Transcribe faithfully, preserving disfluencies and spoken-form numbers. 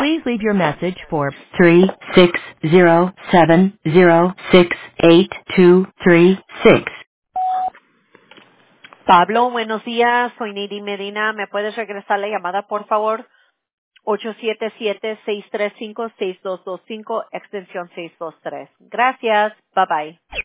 Please leave your message for three six zero seven zero six eight two three six. Pablo, buenos días. Soy Neidi Medina. ¿Me puedes regresar la llamada, por favor? ocho siete siete, seis tres cinco, seis dos dos cinco, extensión seiscientos veintitrés. Gracias. Bye bye.